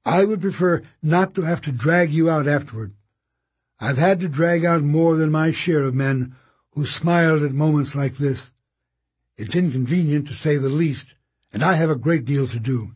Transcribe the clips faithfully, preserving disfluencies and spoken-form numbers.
I would prefer not to have to drag you out afterward. I've had to drag out more than my share of men who smiled at moments like this. It's inconvenient, to say the least, and I have a great deal to do."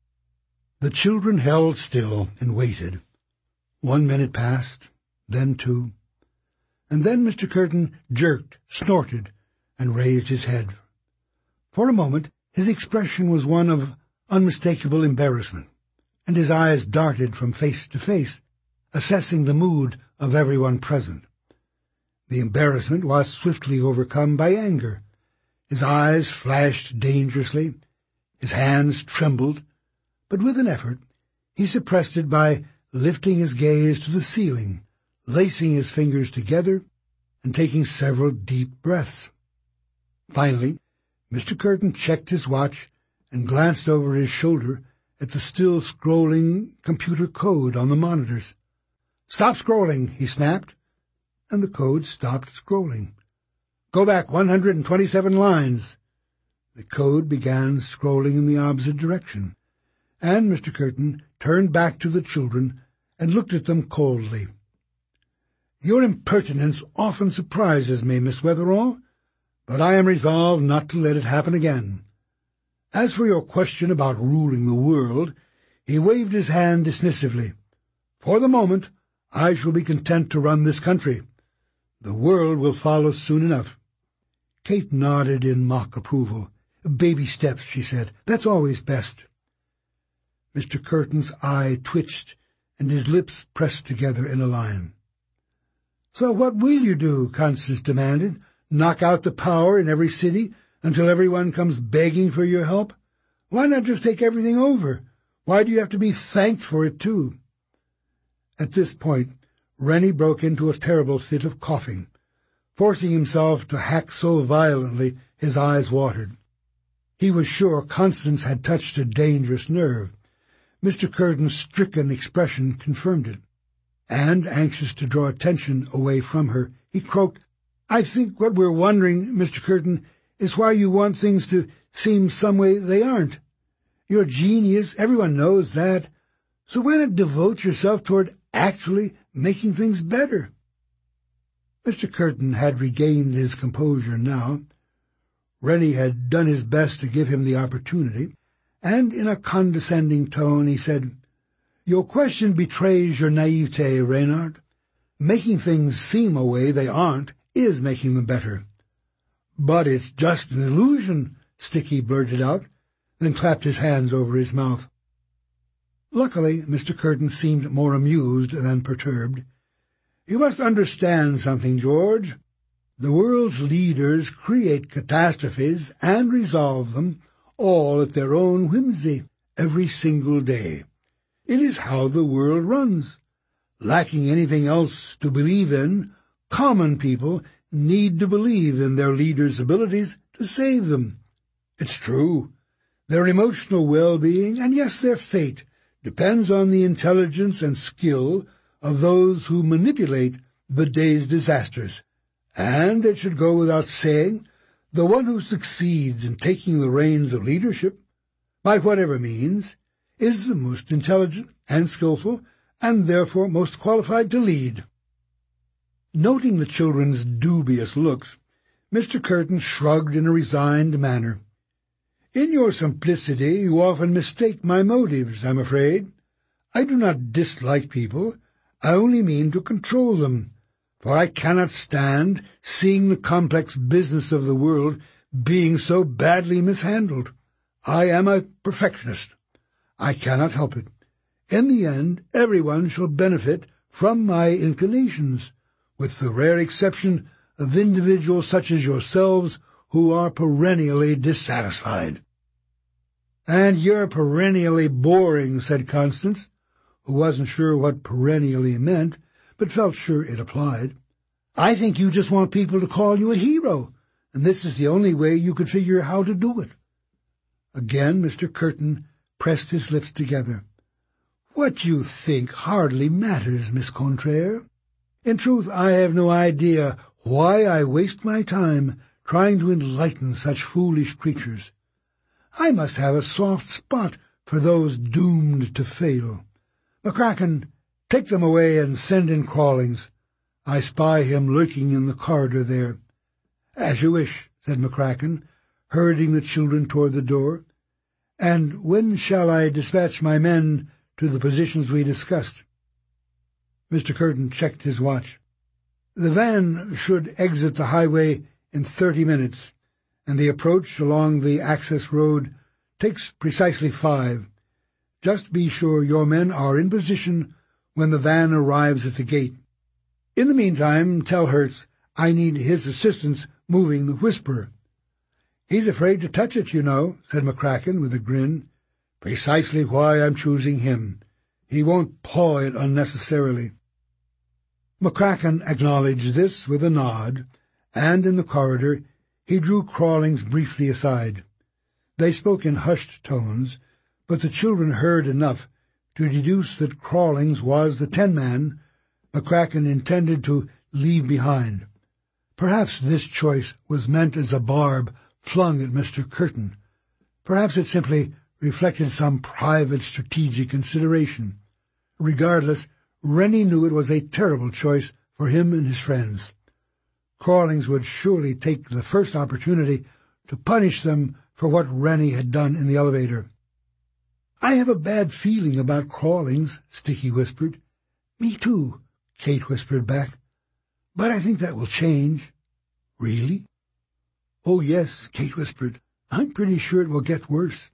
The children held still and waited. One minute passed, then two, and then Mister Curtin jerked, snorted, and raised his head. For a moment his expression was one of unmistakable embarrassment, and his eyes darted from face to face, assessing the mood of everyone present. The embarrassment was swiftly overcome by anger. His eyes flashed dangerously, his hands trembled, but with an effort he suppressed it by lifting his gaze to the ceiling, lacing his fingers together, and taking several deep breaths. Finally, Mister Curtin checked his watch and glanced over his shoulder at the still scrolling computer code on the monitors. "Stop scrolling," he snapped, and the code stopped scrolling. "Go back one hundred twenty-seven lines." The code began scrolling in the opposite direction, and Mister Curtin turned back to the children and looked at them coldly. "Your impertinence often surprises me, Miss Wetherall, but I am resolved not to let it happen again. As for your question about ruling the world," he waved his hand dismissively, "for the moment I shall be content to run this country. The world will follow soon enough." Kate nodded in mock approval. "Baby steps," she said. "That's always best." Mister Curtin's eye twitched, and his lips pressed together in a line. "So what will you do?" Constance demanded. "Knock out the power in every city until everyone comes begging for your help? Why not just take everything over? Why do you have to be thanked for it, too?" At this point, Rennie broke into a terrible fit of coughing, forcing himself to hack so violently his eyes watered. He was sure Constance had touched a dangerous nerve. Mister Curtin's stricken expression confirmed it, and, anxious to draw attention away from her, he croaked, "I think what we're wondering, Mister Curtin, is why you want things to seem some way they aren't. You're a genius, everyone knows that, so why not devote yourself toward actually making things better?" Mister Curtin had regained his composure now. Rennie had done his best to give him the opportunity, and in a condescending tone he said, "Your question betrays your naivete, Reynard. Making things seem a way they aren't is making them better." "But it's just an illusion," Sticky blurted out, then clapped his hands over his mouth. Luckily, Mister Curtin seemed more amused than perturbed. "You must understand something, George. The world's leaders create catastrophes and resolve them, all at their own whimsy, every single day. It is how the world runs. Lacking anything else to believe in, common people need to believe in their leaders' abilities to save them. It's true. Their emotional well-being, and yes, their fate, depends on the intelligence and skill of those who manipulate the day's disasters. And it should go without saying, the one who succeeds in taking the reins of leadership, by whatever means, is the most intelligent and skillful, and therefore most qualified to lead." Noting the children's dubious looks, Mister Curtin shrugged in a resigned manner. "In your simplicity you often mistake my motives, I'm afraid. I do not dislike people. I only mean to control them, for I cannot stand seeing the complex business of the world being so badly mishandled. I am a perfectionist. I cannot help it. In the end, everyone shall benefit from my inclinations, with the rare exception of individuals such as yourselves who are perennially dissatisfied." "And you're perennially boring," said Constance, who wasn't sure what perennially meant, but felt sure it applied. "I think you just want people to call you a hero, and this is the only way you could figure how to do it." Again Mister Curtin pressed his lips together. "What you think hardly matters, Miss Contraire. In truth, I have no idea why I waste my time trying to enlighten such foolish creatures. I must have a soft spot for those doomed to fail. McCracken, take them away and send in Crawlings. I spy him lurking in the corridor there. As you wish, said McCracken, herding the children toward the door. And when shall I dispatch my men to the positions we discussed? Mister Curtin checked his watch. The van should exit the highway in thirty minutes, and the approach along the access road takes precisely five. Just be sure your men are in position when the van arrives at the gate. In the meantime, tell Hertz I need his assistance moving the Whisperer. He's afraid to touch it, you know, said McCracken with a grin. Precisely why I'm choosing him. He won't paw it unnecessarily. McCracken acknowledged this with a nod, and in the corridor he drew Crawlings briefly aside. They spoke in hushed tones, but the children heard enough to deduce that Crawlings was the ten-man McCracken intended to leave behind. Perhaps this choice was meant as a barb flung at Mister Curtin. Perhaps it simply reflected some private strategic consideration. Regardless, Rennie knew it was a terrible choice for him and his friends. Crawlings would surely take the first opportunity to punish them for what Rennie had done in the elevator. I have a bad feeling about Crawlings, Sticky whispered. Me too, Kate whispered back. But I think that will change. Really? Oh, yes, Kate whispered. I'm pretty sure it will get worse.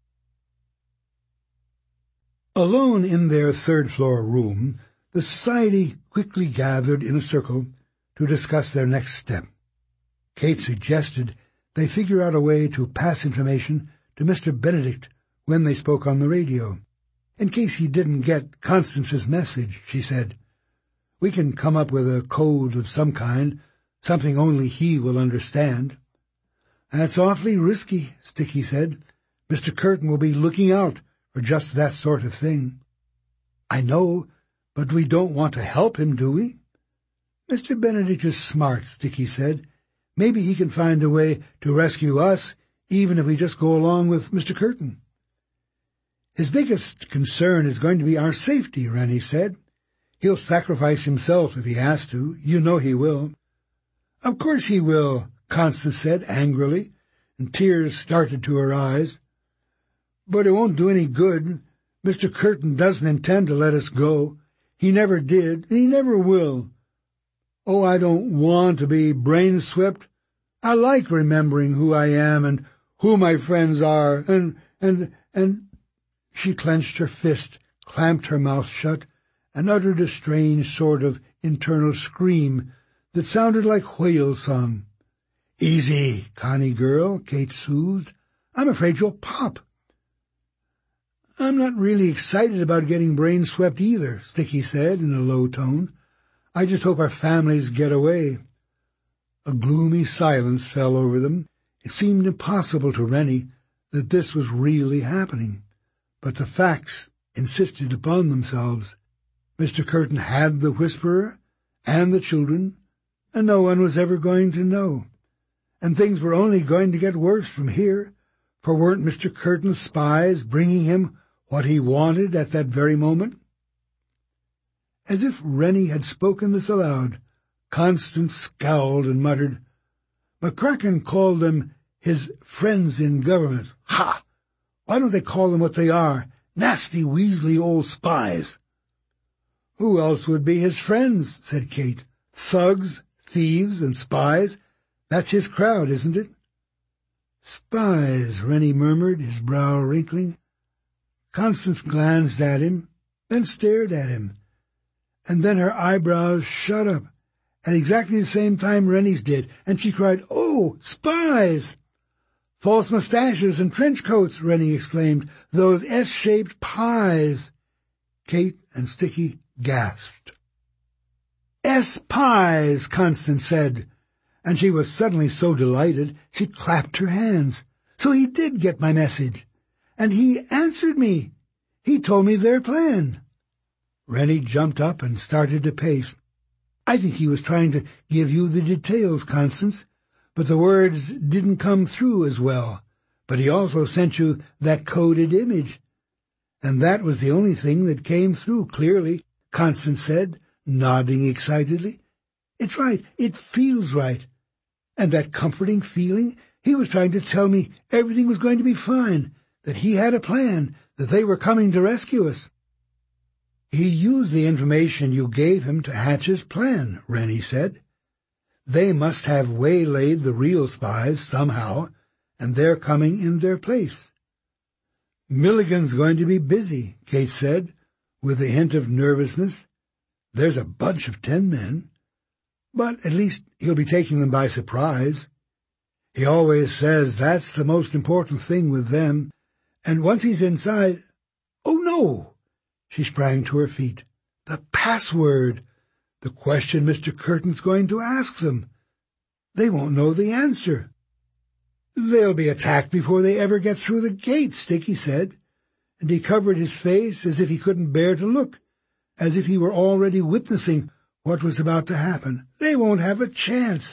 Alone in their third-floor room, the society quickly gathered in a circle to discuss their next step. Kate suggested they figure out a way to pass information to Mister Benedict when they spoke on the radio. In case he didn't get Constance's message, she said. We can come up with a code of some kind, something only he will understand. That's awfully risky, Sticky said. Mister Curtin will be looking out for just that sort of thing. I know, but we don't want to help him, do we? Mister Benedict is smart, Sticky said. Maybe he can find a way to rescue us, even if we just go along with Mister Curtin. His biggest concern is going to be our safety, Rennie said. He'll sacrifice himself if he has to. You know he will. Of course he will, Constance said angrily, and tears started to her eyes. But it won't do any good. Mister Curtin doesn't intend to let us go. He never did, and he never will. Oh, I don't want to be brain-swept. I like remembering who I am and who my friends are, and, and, and... She clenched her fist, clamped her mouth shut, and uttered a strange sort of internal scream that sounded like whale song. Easy, Connie girl, Kate soothed. I'm afraid you'll pop. I'm not really excited about getting brain-swept either, Sticky said in a low tone. I just hope our families get away. A gloomy silence fell over them. It seemed impossible to Rennie that this was really happening, but the facts insisted upon themselves. Mister Curtin had the Whisperer and the children, and no one was ever going to know. And things were only going to get worse from here, for weren't Mister Curtin's spies bringing him what he wanted at that very moment? As if Rennie had spoken this aloud, Constance scowled and muttered, McCracken called them his friends in government. Ha! Why don't they call them what they are? Nasty, weaselly old spies. Who else would be his friends? Said Kate. Thugs, thieves, and spies. That's his crowd, isn't it? Spies, Rennie murmured, his brow wrinkling. Constance glanced at him, then stared at him, and then her eyebrows shot up, at exactly the same time Rennie's did, and she cried, Oh, spies! False mustaches and trench coats, Rennie exclaimed. Those S-shaped pies. Kate and Sticky gasped. S-pies, Constance said, and she was suddenly so delighted she clapped her hands. So he did get my message, and he answered me. He told me their plan. Rennie jumped up and started to pace. I think he was trying to give you the details, Constance, but the words didn't come through as well. But he also sent you that coded image. And that was the only thing that came through clearly, Constance said, nodding excitedly. It's right. It feels right. And that comforting feeling, he was trying to tell me everything was going to be fine, that he had a plan, that they were coming to rescue us. He used the information you gave him to hatch his plan, Rennie said. They must have waylaid the real spies somehow, and they're coming in their place. Milligan's going to be busy, Kate said, with a hint of nervousness. There's a bunch of ten men, but at least he'll be taking them by surprise. He always says that's the most important thing with them, and once he's inside— Oh, no! She sprang to her feet. The password! The question Mister Curtin's going to ask them. They won't know the answer. They'll be attacked before they ever get through the gate, Sticky said, and he covered his face as if he couldn't bear to look, as if he were already witnessing what was about to happen. They won't have a chance.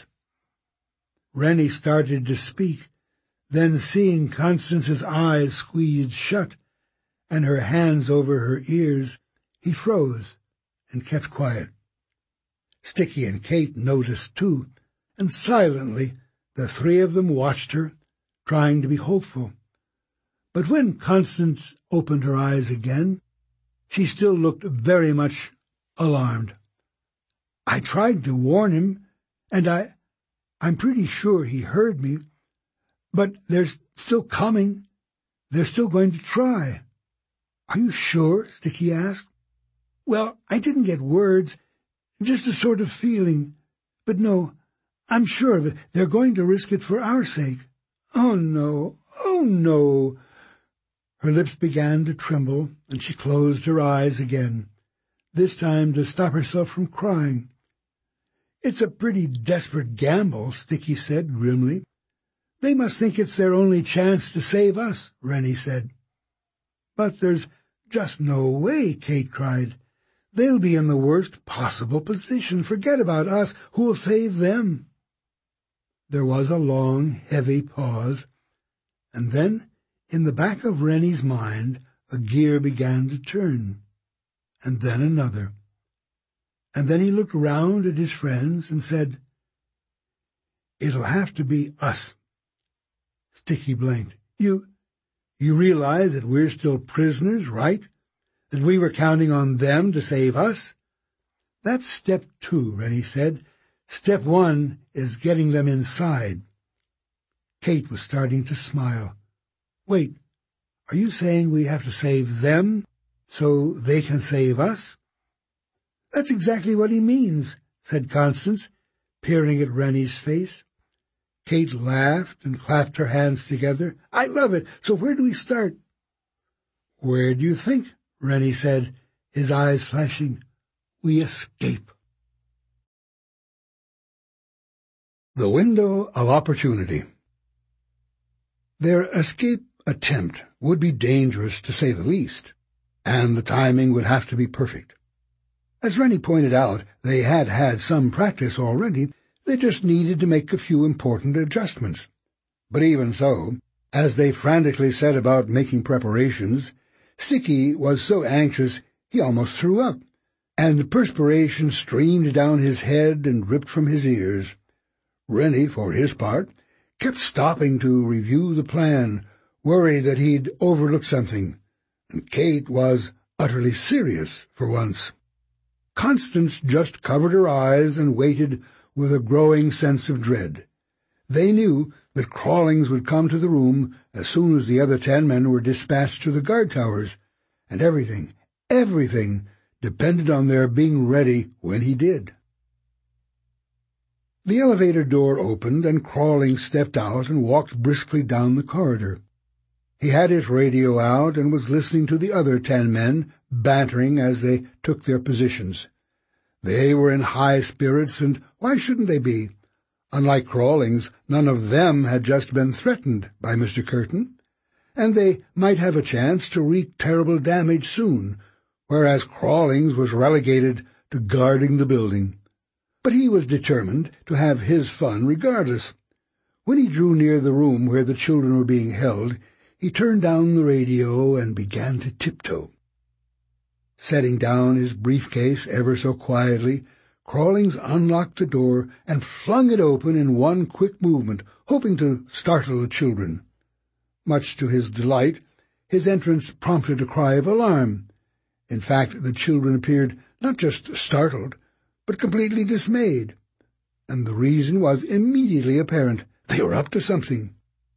Rennie started to speak, then seeing Constance's eyes squeezed shut and her hands over her ears, he froze and kept quiet. Sticky and Kate noticed too, and silently the three of them watched her, trying to be hopeful. But when Constance opened her eyes again, she still looked very much alarmed. I tried to warn him, and I, I'm pretty sure he heard me, but they're still coming. They're still going to try. Are you sure? Sticky asked. Well, I didn't get words, just a sort of feeling. But no, I'm sure of it. They're going to risk it for our sake. Oh, no, oh, no. Her lips began to tremble, and she closed her eyes again, this time to stop herself from crying. It's a pretty desperate gamble, Sticky said grimly. They must think it's their only chance to save us, Rennie said. But there's just no way, Kate cried. They'll be in the worst possible position. Forget about us. Who'll save them? There was a long, heavy pause, and then, in the back of Rennie's mind, a gear began to turn, and then another. And then he looked round at his friends and said, It'll have to be us. Sticky blinked. You, you realize that we're still prisoners, right? That we were counting on them to save us? That's step two, Rennie said. Step one is getting them inside. Kate was starting to smile. Wait, are you saying we have to save them so they can save us? That's exactly what he means, said Constance, peering at Rennie's face. Kate laughed and clapped her hands together. I love it. So where do we start? Where do you think? Rennie said, his eyes flashing. We escape. The window of opportunity. Their escape attempt would be dangerous, to say the least, and the timing would have to be perfect. As Rennie pointed out, they had had some practice already. They just needed to make a few important adjustments. But even so, as they frantically set about making preparations, Sticky was so anxious he almost threw up, and perspiration streamed down his head and dripped from his ears. Rennie, for his part, kept stopping to review the plan, worried that he'd overlooked something, and Kate was utterly serious for once. Constance just covered her eyes and waited with a growing sense of dread. They knew that Crawlings would come to the room as soon as the other ten men were dispatched to the guard towers, and everything, everything depended on their being ready when he did. The elevator door opened, and Crawlings stepped out and walked briskly down the corridor. He had his radio out and was listening to the other ten men bantering as they took their positions. They were in high spirits, and why shouldn't they be? Unlike Crawlings, none of them had just been threatened by Mister Curtin, and they might have a chance to wreak terrible damage soon, whereas Crawlings was relegated to guarding the building. But he was determined to have his fun regardless. When he drew near the room where the children were being held, he turned down the radio and began to tiptoe. Setting down his briefcase ever so quietly, Crawlings unlocked the door and flung it open in one quick movement, hoping to startle the children. Much to his delight, his entrance prompted a cry of alarm. In fact, the children appeared not just startled, but completely dismayed. And the reason was immediately apparent. They were up to something.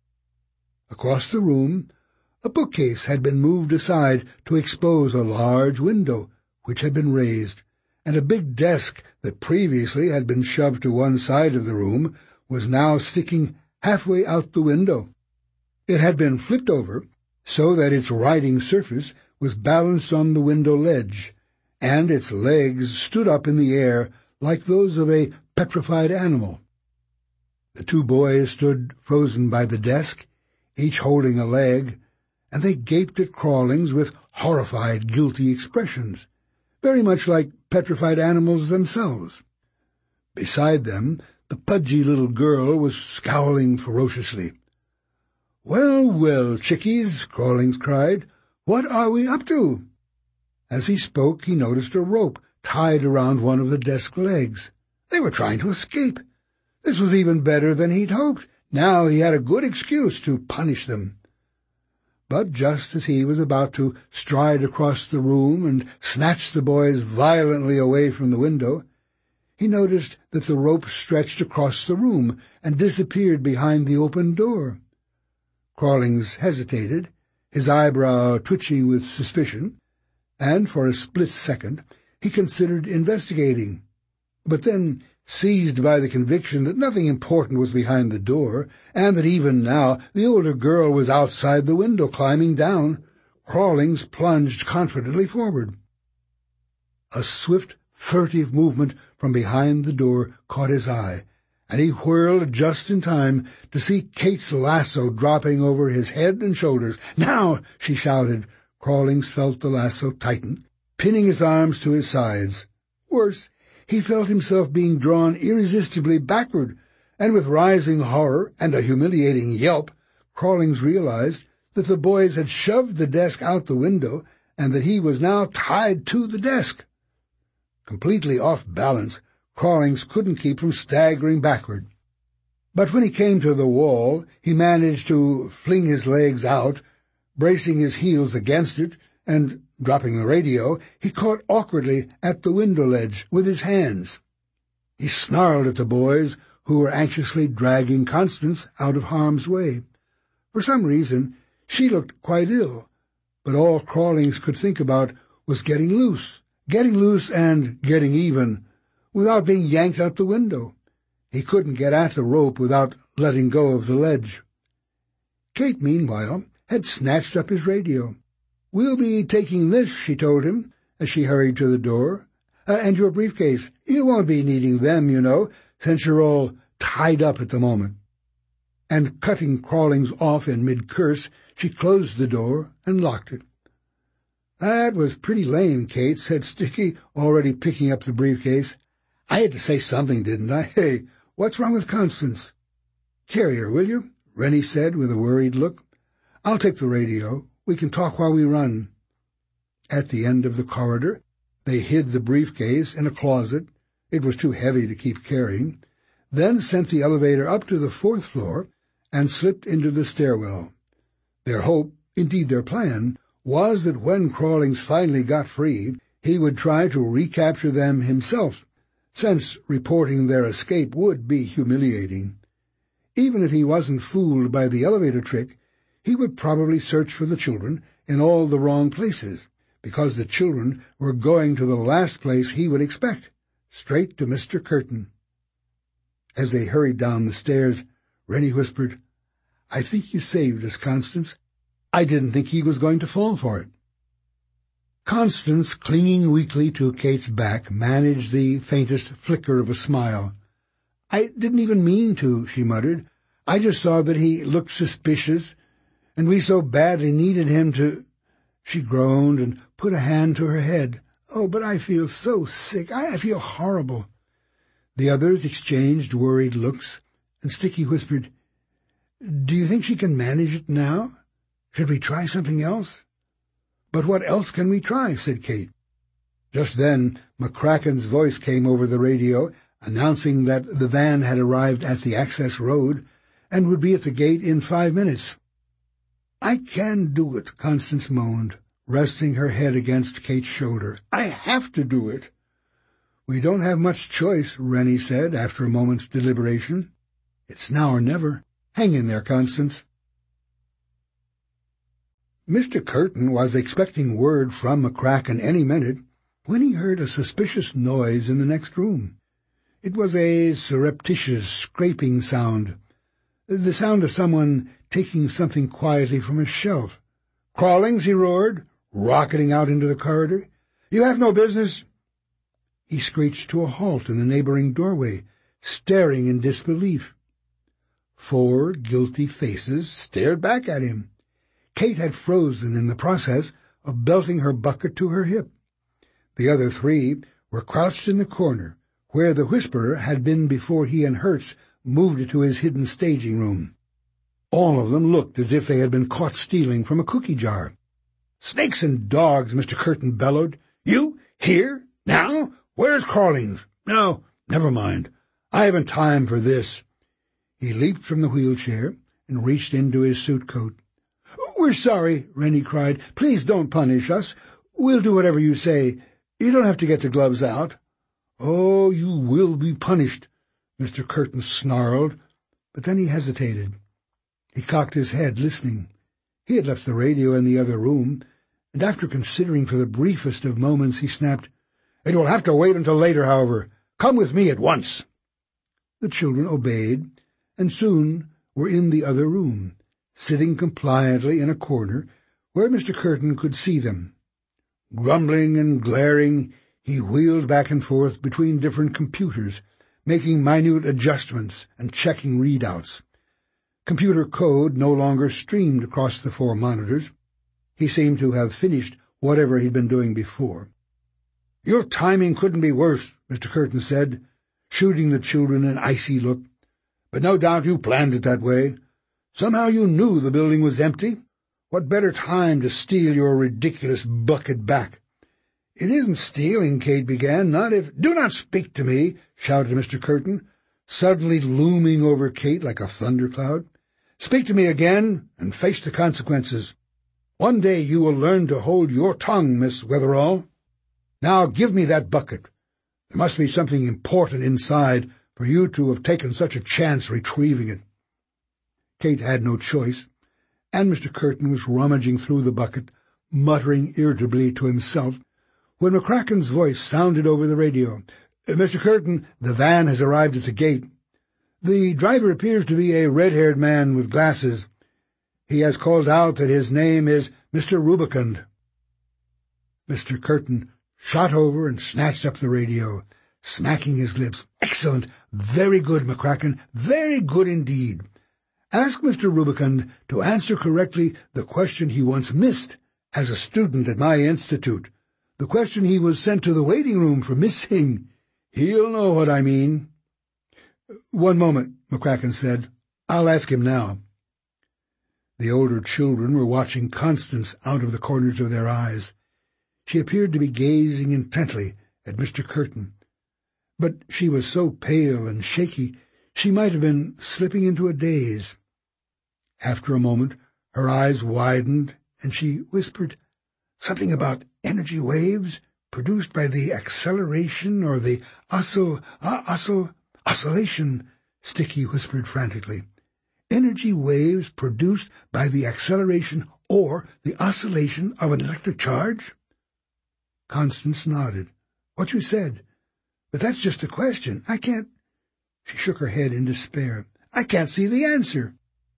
Across the room, a bookcase had been moved aside to expose a large window, which had been raised, and a big desk that previously had been shoved to one side of the room was now sticking halfway out the window. It had been flipped over so that its writing surface was balanced on the window ledge, and its legs stood up in the air like those of a petrified animal. The two boys stood frozen by the desk, each holding a leg, and they gaped at Crawlings with horrified, guilty expressions, very much like petrified animals themselves. Beside them, the pudgy little girl was scowling ferociously. "Well, well, chickies," Crawlings cried, "what are we up to?" As he spoke, he noticed a rope tied around one of the desk legs. They were trying to escape. This was even better than he'd hoped. Now he had a good excuse to punish them. But just as he was about to stride across the room and snatch the boys violently away from the window, he noticed that the rope stretched across the room and disappeared behind the open door. Crawlings hesitated, his eyebrow twitching with suspicion, and for a split second he considered investigating. But then, seized by the conviction that nothing important was behind the door, and that even now the older girl was outside the window climbing down, Crawlings plunged confidently forward. A swift, furtive movement from behind the door caught his eye, and he whirled just in time to see Kate's lasso dropping over his head and shoulders. "Now!" she shouted. Crawlings felt the lasso tighten, pinning his arms to his sides. Worse, he felt himself being drawn irresistibly backward, and with rising horror and a humiliating yelp, Crawlings realized that the boys had shoved the desk out the window and that he was now tied to the desk. Completely off balance, Crawlings couldn't keep from staggering backward. But when he came to the wall, he managed to fling his legs out, bracing his heels against it, and, dropping the radio, he caught awkwardly at the window ledge with his hands. He snarled at the boys, who were anxiously dragging Constance out of harm's way. For some reason, she looked quite ill, but all Crawlings could think about was getting loose, getting loose and getting even, without being yanked out the window. He couldn't get at the rope without letting go of the ledge. Kate, meanwhile, had snatched up his radio. "We'll be taking this," she told him, as she hurried to the door. Uh, and your briefcase. You won't be needing them, you know, since you're all tied up at the moment." And cutting Crawlings off in mid-curse, she closed the door and locked it. "That was pretty lame, Kate," said Sticky, already picking up the briefcase. "I had to say something, didn't I? Hey, what's wrong with Constance?" "Carry her, will you?" Rennie said with a worried look. "I'll take the radio. We can talk while we run." At the end of the corridor, they hid the briefcase in a closet. It was too heavy to keep carrying, then sent the elevator up to the fourth floor and slipped into the stairwell. Their hope, indeed their plan, was that when Crawlings finally got free, he would try to recapture them himself, since reporting their escape would be humiliating. Even if he wasn't fooled by the elevator trick, he would probably search for the children in all the wrong places, because the children were going to the last place he would expect, straight to Mister Curtin. As they hurried down the stairs, Rennie whispered, "I think you saved us, Constance. I didn't think he was going to fall for it." Constance, clinging weakly to Kate's back, managed the faintest flicker of a smile. "I didn't even mean to," she muttered. "I just saw that he looked suspicious, and we so badly needed him to—" She groaned and put a hand to her head. "Oh, but I feel so sick. I feel horrible." The others exchanged worried looks, and Sticky whispered, "Do you think she can manage it now?" Should we try something else? But what else can we try? Said Kate. Just then, McCracken's voice came over the radio, announcing that the van had arrived at the access road and would be at the gate in five minutes. I can do it, Constance moaned, resting her head against Kate's shoulder. I have to do it. We don't have much choice, Rennie said after a moment's deliberation. It's now or never. Hang in there, Constance. Mister Curtin was expecting word from McCracken any minute when he heard a suspicious noise in the next room. It was a surreptitious scraping sound, the sound of someone taking something quietly from a shelf. "Crawlings," he roared, rocketing out into the corridor. "You have no business." He screeched to a halt in the neighboring doorway, staring in disbelief. Four guilty faces stared back at him. Kate had frozen in the process of belting her bucket to her hip. The other three were crouched in the corner, where the Whisperer had been before he and Hertz moved it to his hidden staging room. All of them looked as if they had been caught stealing from a cookie jar. "Snakes and dogs," Mister Curtin bellowed. "You here? Now? Where's Crawlings? No, never mind. I haven't time for this." He leaped from the wheelchair and reached into his suit coat. "We're sorry," Rennie cried. "Please don't punish us. We'll do whatever you say. You don't have to get the gloves out." "Oh, you will be punished," Mister Curtin snarled, but then he hesitated. He cocked his head, listening. He had left the radio in the other room, and after considering for the briefest of moments, he snapped, "It will have to wait until later, however. Come with me at once." The children obeyed, and soon were in the other room, sitting compliantly in a corner where Mister Curtin could see them. Grumbling and glaring, he wheeled back and forth between different computers, making minute adjustments and checking readouts. Computer code no longer streamed across the four monitors. He seemed to have finished whatever he'd been doing before. "Your timing couldn't be worse," Mister Curtin said, shooting the children an icy look. "But no doubt you planned it that way. Somehow you knew the building was empty. What better time to steal your ridiculous bucket back?" "It isn't stealing," Kate began. "Not if—" "Do not speak to me," shouted Mister Curtin, suddenly looming over Kate like a thundercloud. "Speak to me again, and face the consequences. One day you will learn to hold your tongue, Miss Wetherall. Now give me that bucket. There must be something important inside for you to have taken such a chance retrieving it." Kate had no choice, and Mister Curtin was rummaging through the bucket, muttering irritably to himself, when McCracken's voice sounded over the radio. "Mister Curtin, the van has arrived at the gate. The driver appears to be a red-haired man with glasses. He has called out that his name is Mister Rubicund." Mister Curtin shot over and snatched up the radio, smacking his lips. "Excellent! Very good, McCracken. Very good indeed. Ask Mister Rubicund to answer correctly the question he once missed as a student at my institute, the question he was sent to the waiting room for missing. He'll know what I mean." "One moment," McCracken said. "I'll ask him now." The older children were watching Constance out of the corners of their eyes. She appeared to be gazing intently at Mister Curtin, but she was so pale and shaky she might have been slipping into a daze. After a moment, her eyes widened, and she whispered, "Something about energy waves produced by the acceleration or the oscill... Uh, oscill... oscillation," Sticky whispered frantically. "Energy waves produced by the acceleration or the oscillation of an electric charge?" Constance nodded. "What you said. But that's just a question. I can't—" She shook her head in despair. "I can't see the answer."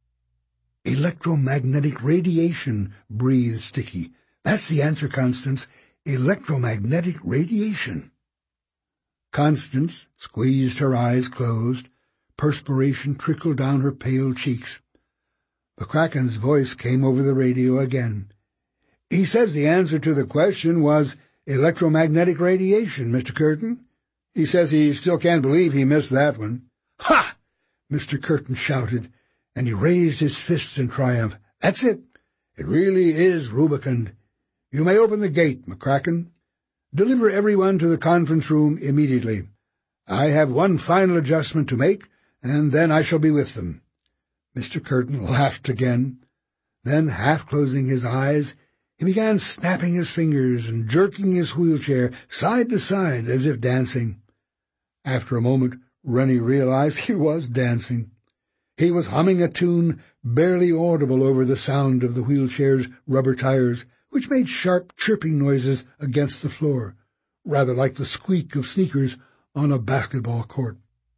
"Electromagnetic radiation," breathed Sticky. "That's the answer, Constance. Electromagnetic radiation." Constance squeezed her eyes closed. Perspiration trickled down her pale cheeks. McCracken's voice came over the radio again. "He says the answer to the question was electromagnetic radiation, Mister Curtin. He says he still can't believe he missed that one." "Ha!" Mister Curtin shouted, and he raised his fists in triumph. "That's it. It really is rubicund. You may open the gate, McCracken. Deliver everyone to the conference room immediately. I have one final adjustment to make, and then I shall be with them." Mister Curtin laughed again. Then, half-closing his eyes, he began snapping his fingers and jerking his wheelchair side to side as if dancing. After a moment, Rennie realized he was dancing. He was humming a tune barely audible over the sound of the wheelchair's rubber tires, which made sharp chirping noises against the floor, rather like the squeak of sneakers on a basketball court.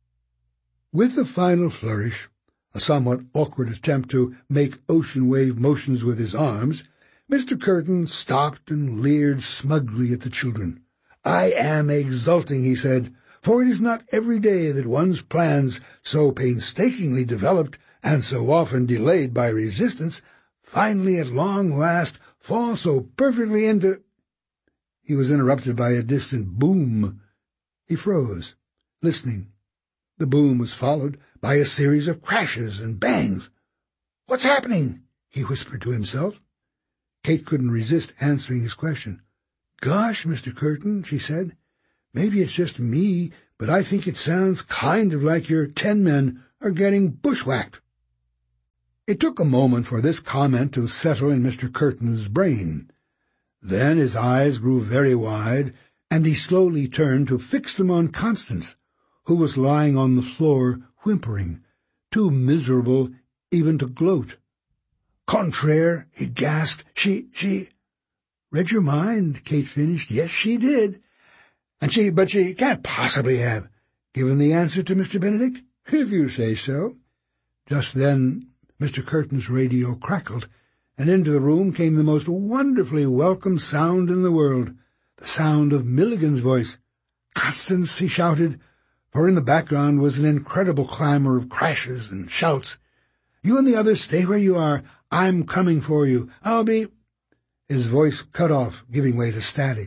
With the final flourish, a somewhat awkward attempt to make ocean wave motions with his arms, Mister Curtin stopped and leered smugly at the children. "I am exulting," he said, "for it is not every day that one's plans, so painstakingly developed and so often delayed by resistance, finally at long last fall so perfectly into—" He was interrupted by a distant boom. He froze, listening. The boom was followed by a series of crashes and bangs. "What's happening?" he whispered to himself. Kate couldn't resist answering his question. "Gosh, Mister Curtin," she said, "maybe it's just me, but I think it sounds kind of like your ten men are getting bushwhacked." It took a moment for this comment to settle in Mister Curtin's brain. Then his eyes grew very wide, and he slowly turned to fix them on Constance, who was lying on the floor whimpering, too miserable even to gloat. "Contraire," he gasped, she, she... "Read your mind," Kate finished. "Yes, she did. And she, but she can't possibly have given the answer to Mister Benedict, if you say so." Just then Mister Curtin's radio crackled, and into the room came the most wonderfully welcome sound in the world, the sound of Milligan's voice. "Constance," he shouted, for in the background was an incredible clamor of crashes and shouts. "You and the others stay where you are. I'm coming for you. I'll be—" His voice cut off, giving way to static.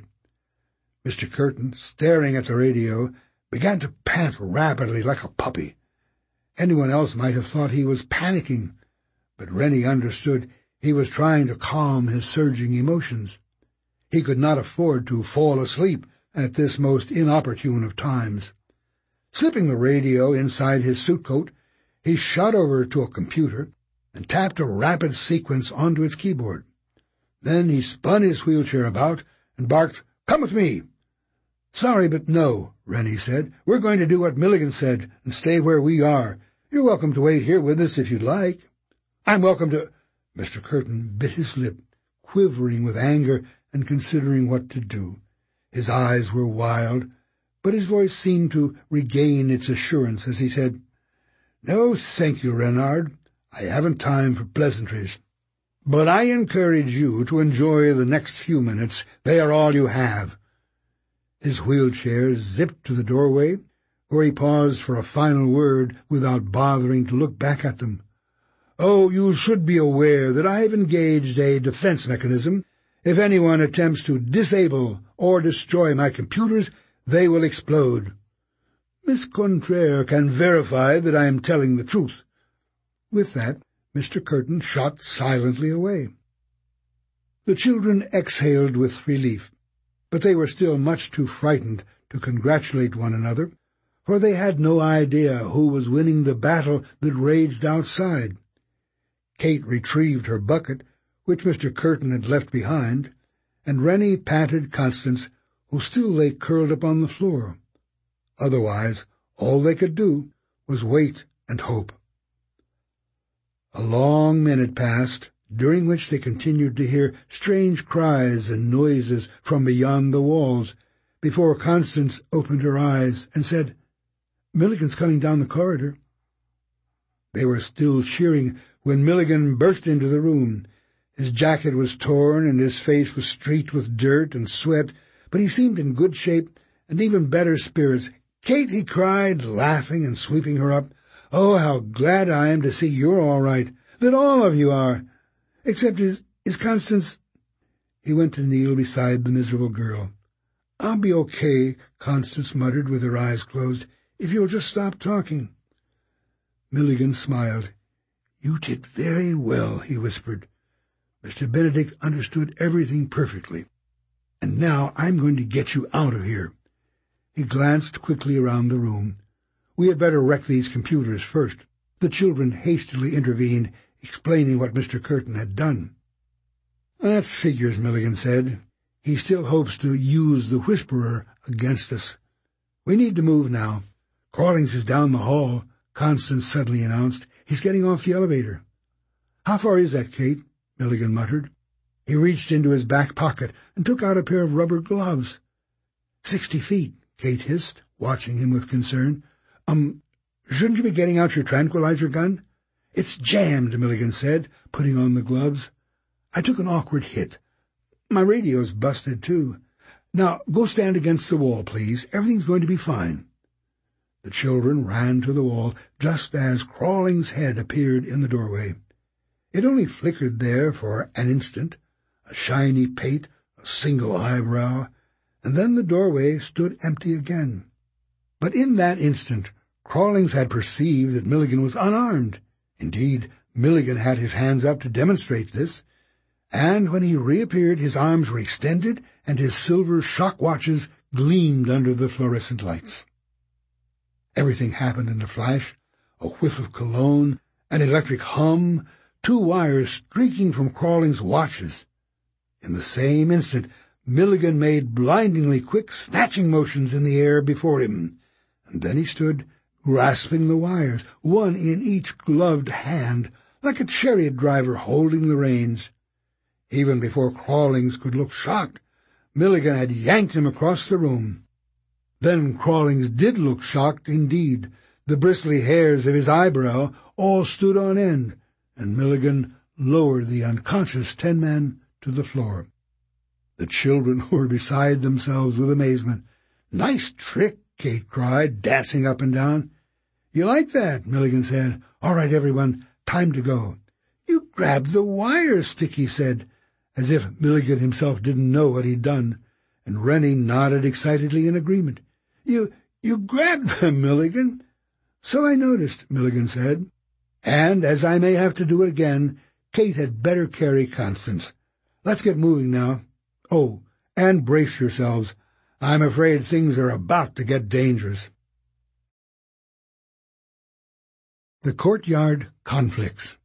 Mister Curtin, staring at the radio, began to pant rapidly like a puppy. Anyone else might have thought he was panicking, but Rennie understood he was trying to calm his surging emotions. He could not afford to fall asleep at this most inopportune of times. Slipping the radio inside his suit coat, he shot over to a computer and tapped a rapid sequence onto its keyboard. Then he spun his wheelchair about and barked, "Come with me." "Sorry, but no," Rennie said. "We're going to do what Milligan said and stay where we are. You're welcome to wait here with us if you'd like." "I'm welcome to—" Mister Curtin bit his lip, quivering with anger and considering what to do. His eyes were wild, but his voice seemed to regain its assurance as he said, "No, thank you, Renard. I haven't time for pleasantries. But I encourage you to enjoy the next few minutes. They are all you have." His wheelchair zipped to the doorway, where he paused for a final word without bothering to look back at them. "Oh, you should be aware that I have engaged a defense mechanism. If anyone attempts to disable or destroy my computers, they will explode. Miss Contraire can verify that I am telling the truth." With that, Mister Curtin shot silently away. The children exhaled with relief, but they were still much too frightened to congratulate one another, for they had no idea who was winning the battle that raged outside. Kate retrieved her bucket, which Mister Curtin had left behind, and Rennie patted Constance, who still lay curled up on the floor. Otherwise, all they could do was wait and hope. A long minute passed, during which they continued to hear strange cries and noises from beyond the walls, before Constance opened her eyes and said, "Milligan's coming down the corridor." They were still cheering when Milligan burst into the room. His jacket was torn and his face was streaked with dirt and sweat, but he seemed in good shape and even better spirits. "Kate," he cried, laughing and sweeping her up, "oh, how glad I am to see you're all right, that all of you are. Except is, is Constance—" He went to kneel beside the miserable girl. "I'll be okay," Constance muttered with her eyes closed, "if you'll just stop talking." Milligan smiled. "You did very well," he whispered. Mister Benedict understood everything perfectly. "And now I'm going to get you out of here." He glanced quickly around the room. "We had better wreck these computers first." The children hastily intervened, explaining what Mister Curtin had done. "That figures," Milligan said. "He still hopes to use the Whisperer against us. We need to move now." "Crawlings is down the hall," Constance suddenly announced. "He's getting off the elevator." "How far is that, Kate?" Milligan muttered. He reached into his back pocket and took out a pair of rubber gloves. Sixty feet, Kate hissed, watching him with concern. Um, shouldn't you be getting out your tranquilizer gun?" "It's jammed," Milligan said, putting on the gloves. "I took an awkward hit. My radio's busted, too. Now, go stand against the wall, please. Everything's going to be fine." The children ran to the wall just as Crawling's head appeared in the doorway. It only flickered there for an instant, a shiny pate, a single eyebrow, and then the doorway stood empty again. But in that instant, Crawlings had perceived that Milligan was unarmed. Indeed, Milligan had his hands up to demonstrate this, and when he reappeared his arms were extended and his silver shock watches gleamed under the fluorescent lights. Everything happened in a flash, a whiff of cologne, an electric hum, two wires streaking from Crawling's watches. In the same instant, Milligan made blindingly quick, snatching motions in the air before him, and then he stood, grasping the wires, one in each gloved hand, like a chariot driver holding the reins. Even before Crawlings could look shocked, Milligan had yanked him across the room. Then Crawlings did look shocked indeed. The bristly hairs of his eyebrow all stood on end, and Milligan lowered the unconscious ten-man to the floor. The children were beside themselves with amazement. "Nice trick," Kate cried, dancing up and down. "You like that?" Milligan said. "All right, everyone, time to go." "You grabbed the wires," Sticky said, as if Milligan himself didn't know what he'd done, and Rennie nodded excitedly in agreement. You, you grabbed them, Milligan." "So I noticed," Milligan said. "And as I may have to do it again, Kate had better carry Constance. Let's get moving now. Oh, and brace yourselves. I'm afraid things are about to get dangerous." The Courtyard Conflicts.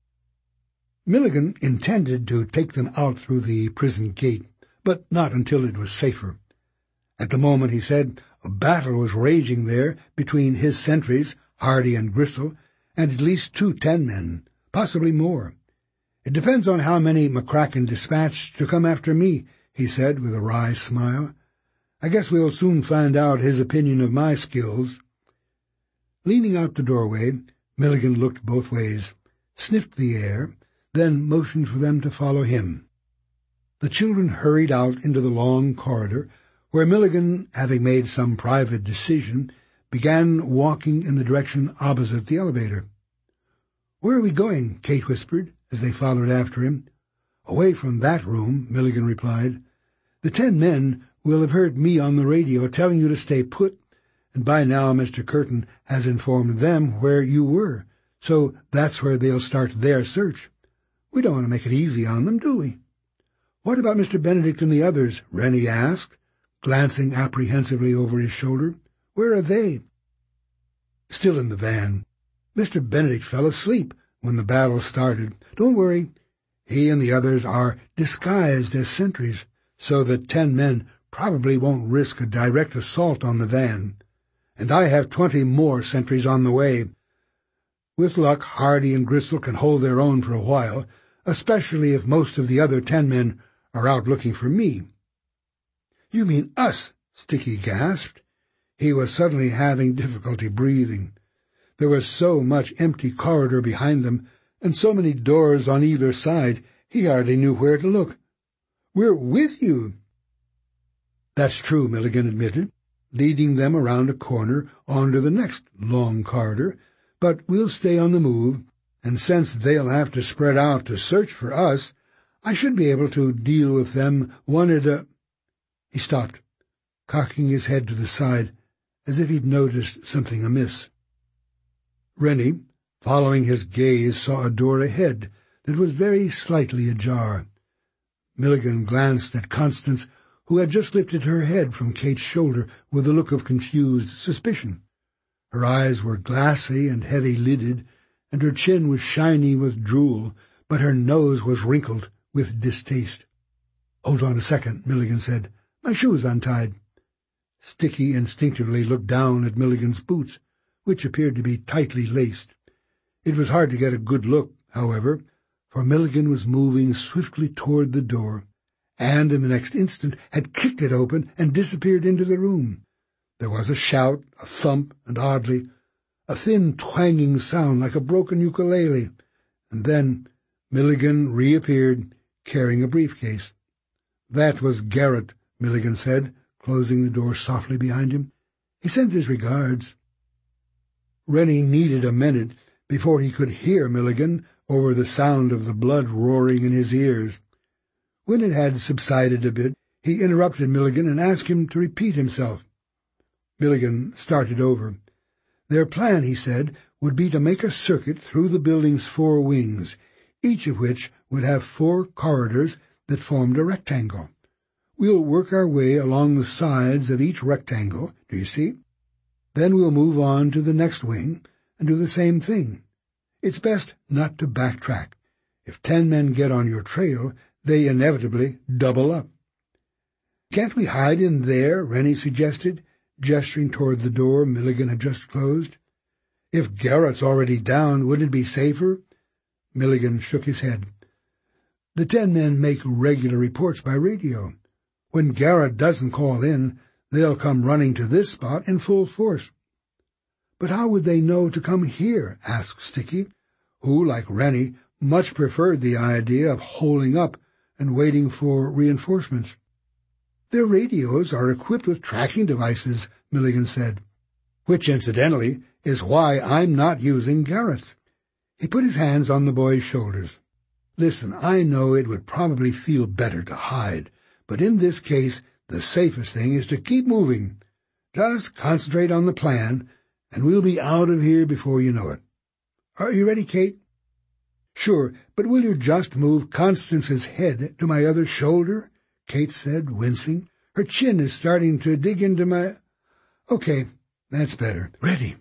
Milligan intended to take them out through the prison gate, but not until it was safer. At the moment, he said, a battle was raging there between his sentries, Hardy and Gristle, and at least two ten-men, possibly more. "It depends on how many McCracken dispatched to come after me," he said with a wry smile. "I guess we'll soon find out his opinion of my skills." Leaning out the doorway, Milligan looked both ways, sniffed the air, then motioned for them to follow him. The children hurried out into the long corridor, where Milligan, having made some private decision, began walking in the direction opposite the elevator. "Where are we going?" Kate whispered, as they followed after him. "Away from that room," Milligan replied. "The ten men will have heard me on the radio telling you to stay put, and by now Mister Curtin has informed them where you were, so that's where they'll start their search. We don't want to make it easy on them, do we?" "What about Mister Benedict and the others?" Rennie asked, glancing apprehensively over his shoulder. "Where are they?" "Still in the van. Mister Benedict fell asleep when the battle started. Don't worry. He and the others are disguised as sentries, so that ten men probably won't risk a direct assault on the van. And I have twenty more sentries on the way. With luck, Hardy and Gristle can hold their own for a while, especially if most of the other ten men are out looking for me." "You mean us?" Sticky gasped. He was suddenly having difficulty breathing. There was so much empty corridor behind them, and so many doors on either side, he hardly knew where to look. "We're with you." "That's true," Milligan admitted, leading them around a corner onto the next long corridor, "but we'll stay on the move, and since they'll have to spread out to search for us, I should be able to deal with them one at a—" He stopped, cocking his head to the side, as if he'd noticed something amiss. Rennie, following his gaze, saw a door ahead that was very slightly ajar. Milligan glanced at Constance, who had just lifted her head from Kate's shoulder with a look of confused suspicion. Her eyes were glassy and heavy-lidded, and her chin was shiny with drool, but her nose was wrinkled with distaste. "Hold on a second," Milligan said. "My shoe's untied." Sticky instinctively looked down at Milligan's boots, which appeared to be tightly laced. It was hard to get a good look, however, for Milligan was moving swiftly toward the door, and in the next instant had kicked it open and disappeared into the room. There was a shout, a thump, and oddly, a thin twanging sound like a broken ukulele, and then Milligan reappeared, carrying a briefcase. "That was Garrett," Milligan said, closing the door softly behind him. "He sends his regards." Rennie needed a minute before he could hear Milligan over the sound of the blood roaring in his ears. When it had subsided a bit, he interrupted Milligan and asked him to repeat himself. Milligan started over. Their plan, he said, would be to make a circuit through the building's four wings, each of which would have four corridors that formed a rectangle. We'll work our way along the sides of each rectangle, do you see? Then we'll move on to the next wing and do the same thing. It's best not to backtrack. If ten men get on your trail, they inevitably double up. "Can't we hide in there?" Rennie suggested, gesturing toward the door Milligan had just closed. "If Garrett's already down, wouldn't it be safer?" Milligan shook his head. "The ten men make regular reports by radio. When Garrett doesn't call in, they'll come running to this spot in full force." "But how would they know to come here?" asked Sticky, who, like Rennie, much preferred the idea of holing up and waiting for reinforcements. "Their radios are equipped with tracking devices," Milligan said. "Which, incidentally, is why I'm not using Garrett's." He put his hands on the boy's shoulders. "Listen, I know it would probably feel better to hide, but in this case the safest thing is to keep moving. Just concentrate on the plan, and we'll be out of here before you know it. Are you ready, Kate?" "Sure, but will you just move Constance's head to my other shoulder?" Kate said, wincing. "Her chin is starting to dig into my—" "Okay, that's better. Ready."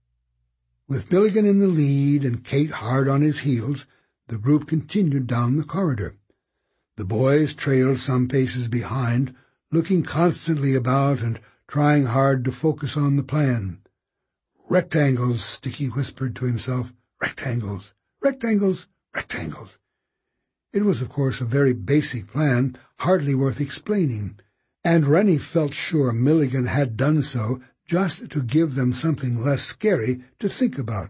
With Milligan in the lead and Kate hard on his heels, the group continued down the corridor. The boys trailed some paces behind, looking constantly about and trying hard to focus on the plan. "Rectangles," Sticky whispered to himself. "Rectangles, rectangles, rectangles." It was, of course, a very basic plan, hardly worth explaining, and Rennie felt sure Milligan had done so just to give them something less scary to think about.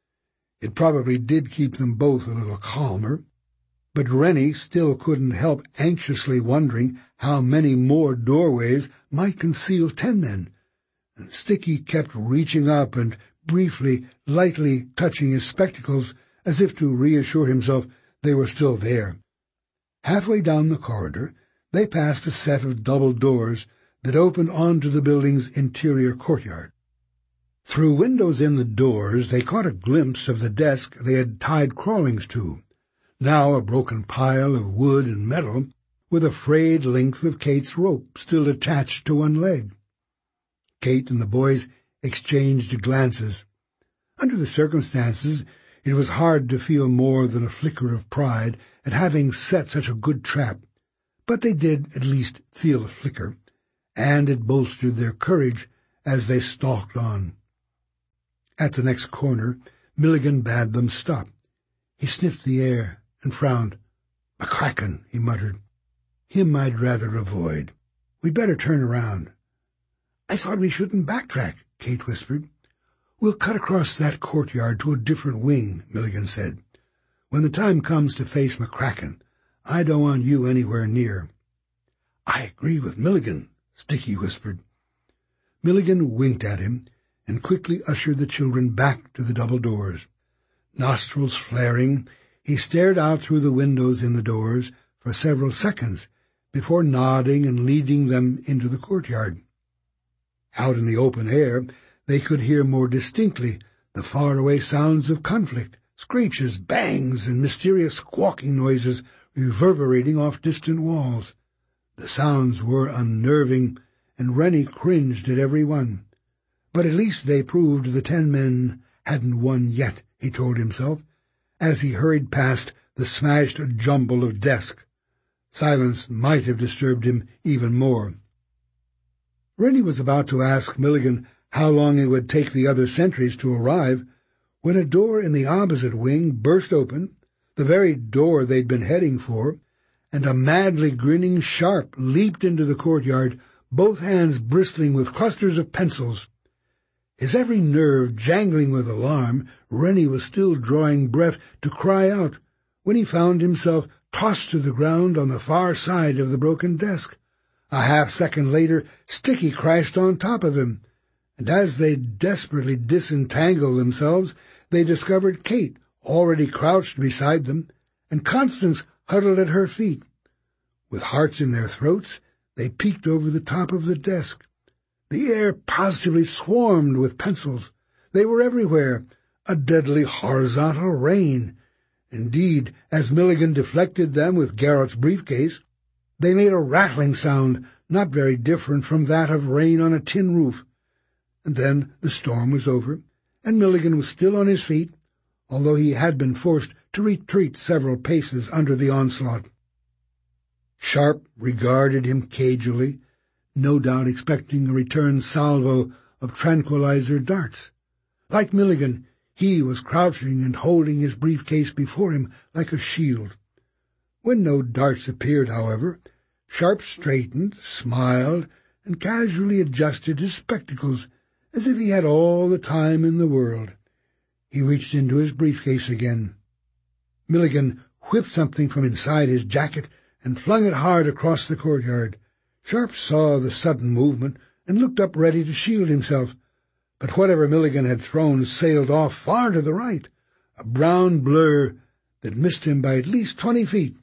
It probably did keep them both a little calmer, but Rennie still couldn't help anxiously wondering how many more doorways might conceal ten men, and Sticky kept reaching up and briefly, lightly touching his spectacles as if to reassure himself they were still there. Halfway down the corridor, they passed a set of double doors that opened onto the building's interior courtyard. Through windows in the doors, they caught a glimpse of the desk they had tied Crawlings to, now a broken pile of wood and metal, with a frayed length of Kate's rope still attached to one leg. Kate and the boys exchanged glances. Under the circumstances, it was hard to feel more than a flicker of pride at having set such a good trap, but they did at least feel a flicker, and it bolstered their courage as they stalked on. At the next corner, Milligan bade them stop. He sniffed the air and frowned. "McCracken," he muttered. "Him I'd rather avoid. We'd better turn around." "I thought we shouldn't backtrack," Kate whispered. "We'll cut across that courtyard to a different wing," Milligan said. "When the time comes to face McCracken, I don't want you anywhere near." "I agree with Milligan," Sticky whispered. Milligan winked at him and quickly ushered the children back to the double doors. Nostrils flaring, he stared out through the windows in the doors for several seconds before nodding and leading them into the courtyard. Out in the open air, they could hear more distinctly the faraway sounds of conflict screeches, bangs, and mysterious squawking noises reverberating off distant walls. The sounds were unnerving, and Rennie cringed at every one. But at least they proved the ten men hadn't won yet, he told himself, as he hurried past the smashed jumble of desks. Silence might have disturbed him even more. Rennie was about to ask Milligan how long it would take the other sentries to arrive when a door in the opposite wing burst open, the very door they'd been heading for, and a madly grinning Sharp leaped into the courtyard, both hands bristling with clusters of pencils. His every nerve jangling with alarm, Rennie was still drawing breath to cry out when he found himself tossed to the ground on the far side of the broken desk. A half-second later, Sticky crashed on top of him, and as they desperately disentangled themselves, they discovered Kate already crouched beside them, and Constance huddled at her feet. With hearts in their throats, they peeked over the top of the desk. The air positively swarmed with pencils. They were everywhere, a deadly horizontal rain. Indeed, as Milligan deflected them with Garrett's briefcase, they made a rattling sound not very different from that of rain on a tin roof. And then the storm was over, and Milligan was still on his feet, although he had been forced to retreat several paces under the onslaught. Sharp regarded him cagily, no doubt expecting a return salvo of tranquilizer darts. Like Milligan, he was crouching and holding his briefcase before him like a shield. When no darts appeared, however, Sharp straightened, smiled, and casually adjusted his spectacles as if he had all the time in the world. He reached into his briefcase again. Milligan whipped something from inside his jacket and flung it hard across the courtyard. Sharp saw the sudden movement and looked up ready to shield himself, but whatever Milligan had thrown sailed off far to the right, a brown blur that missed him by at least twenty feet.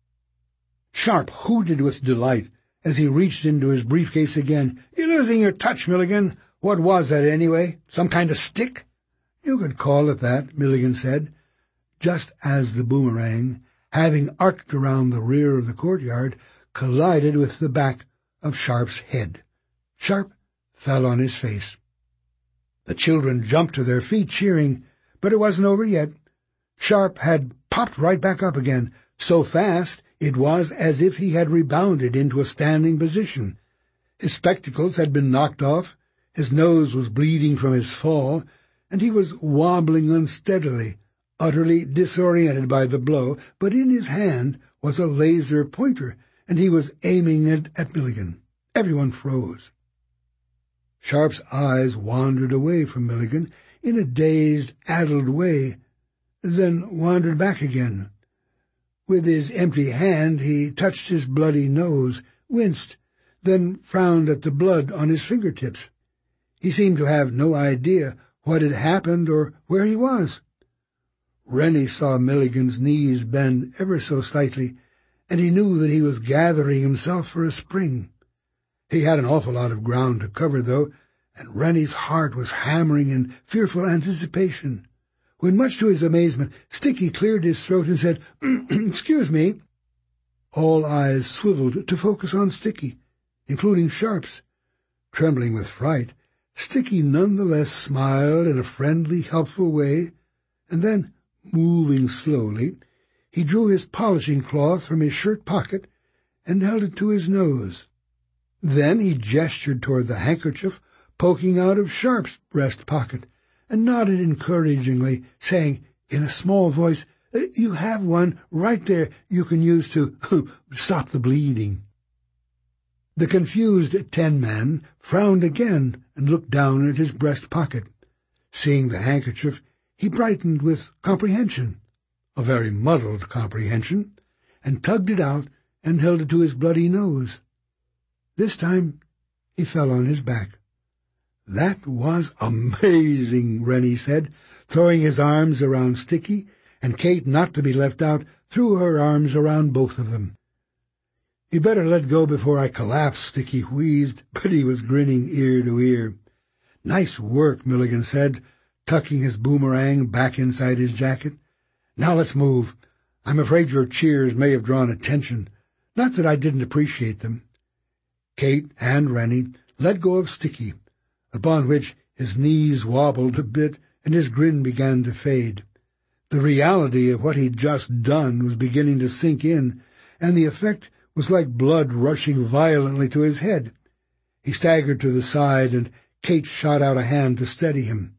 Sharp hooted with delight as he reached into his briefcase again. "You're losing your touch, Milligan. What was that, anyway? Some kind of stick?" "You could call it that," Milligan said, just as the boomerang, having arced around the rear of the courtyard, collided with the back of Sharp's head. Sharp fell on his face. The children jumped to their feet, cheering, but it wasn't over yet. Sharp had popped right back up again, so fast it was as if he had rebounded into a standing position. His spectacles had been knocked off, his nose was bleeding from his fall, and he was wobbling unsteadily, utterly disoriented by the blow, but in his hand was a laser pointer, and he was aiming it at Milligan. Everyone froze. Sharp's eyes wandered away from Milligan in a dazed, addled way, then wandered back again. With his empty hand he touched his bloody nose, winced, then frowned at the blood on his fingertips. He seemed to have no idea what had happened or where he was. Rennie saw Milligan's knees bend ever so slightly, and he knew that he was gathering himself for a spring. He had an awful lot of ground to cover, though, and Rennie's heart was hammering in fearful anticipation, when, much to his amazement, Sticky cleared his throat and said, "Excuse me." All eyes swiveled to focus on Sticky, including Sharp's. Trembling with fright, Sticky nonetheless smiled in a friendly, helpful way, and then, moving slowly, he drew his polishing cloth from his shirt pocket and held it to his nose. Then he gestured toward the handkerchief poking out of Sharp's breast pocket, and nodded encouragingly, saying in a small voice, "You have one right there you can use to stop the bleeding." The confused ten-man frowned again and looked down at his breast pocket. Seeing the handkerchief, he brightened with comprehension, a very muddled comprehension, and tugged it out and held it to his bloody nose. This time he fell on his back. "That was amazing," Rennie said, throwing his arms around Sticky, and Kate, not to be left out, threw her arms around both of them. "You better let go before I collapse," Sticky wheezed, but he was grinning ear to ear. "Nice work," Milligan said, tucking his boomerang back inside his jacket. Now let's move. I'm afraid your cheers may have drawn attention. Not that I didn't appreciate them." Kate and Rennie let go of Sticky, upon which his knees wobbled a bit and his grin began to fade. The reality of what he'd just done was beginning to sink in, and the effect was like blood rushing violently to his head. He staggered to the side, and Kate shot out a hand to steady him.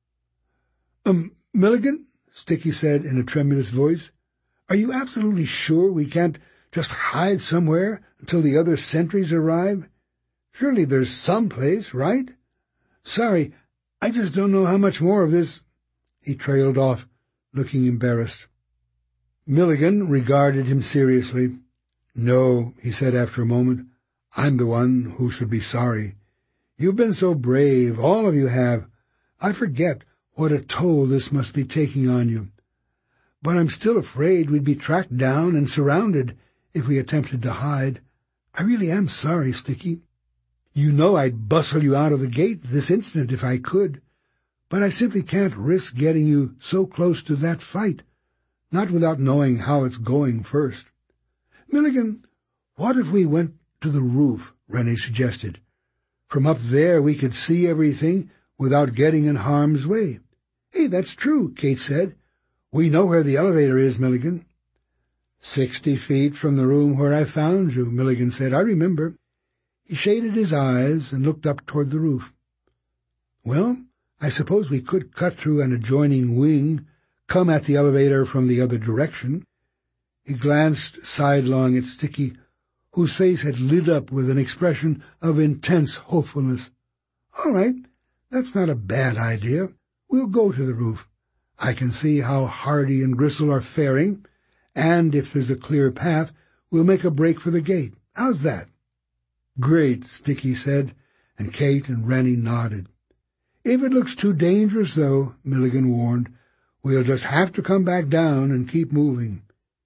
Um, Milligan?" Sticky said in a tremulous voice. "Are you absolutely sure we can't just hide somewhere until the other sentries arrive? Surely there's some place, right? Sorry, I just don't know how much more of this—" He trailed off, looking embarrassed. Milligan regarded him seriously. "No," he said after a moment, "I'm the one who should be sorry. You've been so brave, all of you have. I forget what a toll this must be taking on you. But I'm still afraid we'd be tracked down and surrounded if we attempted to hide. I really am sorry, Sticky. You know I'd bustle you out of the gate this instant if I could, but I simply can't risk getting you so close to that fight, not without knowing how it's going first. Milligan, what if we went to the roof?" Rennie suggested. "From up there we could see everything without getting in harm's way." "Hey, that's true," Kate said. "We know where the elevator is, Milligan." Sixty feet from the room where I found you," Milligan said. "I remember." He shaded his eyes and looked up toward the roof. "Well, I suppose we could cut through an adjoining wing, come at the elevator from the other direction." He glanced sidelong at Sticky, whose face had lit up with an expression of intense hopefulness. "All right, that's not a bad idea. We'll go to the roof. I can see how Hardy and Gristle are faring, and if there's a clear path, we'll make a break for the gate. How's that?" "Great," Sticky said, and Kate and Rennie nodded. "If it looks too dangerous, though," Milligan warned, "we'll just have to come back down and keep moving."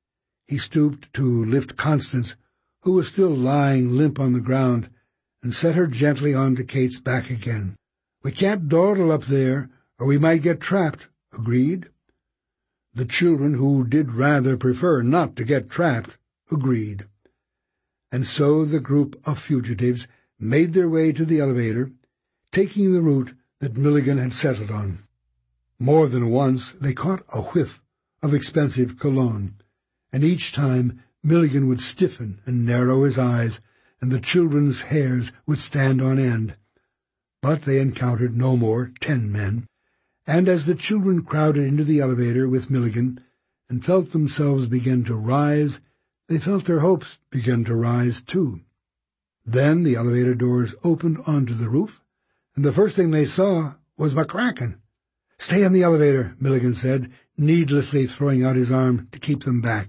He stooped to lift Constance, who was still lying limp on the ground, and set her gently onto Kate's back again. "We can't dawdle up there, or we might get trapped. Agreed?" The children, who did rather prefer not to get trapped, agreed. And so the group of fugitives made their way to the elevator, taking the route that Milligan had settled on. More than once they caught a whiff of expensive cologne, and each time Milligan would stiffen and narrow his eyes, and the children's hairs would stand on end. But they encountered no more ten men, and as the children crowded into the elevator with Milligan and felt themselves begin to rise, they felt their hopes begin to rise too. Then the elevator doors opened onto the roof, and the first thing they saw was McCracken. "Stay in the elevator," Milligan said, needlessly throwing out his arm to keep them back.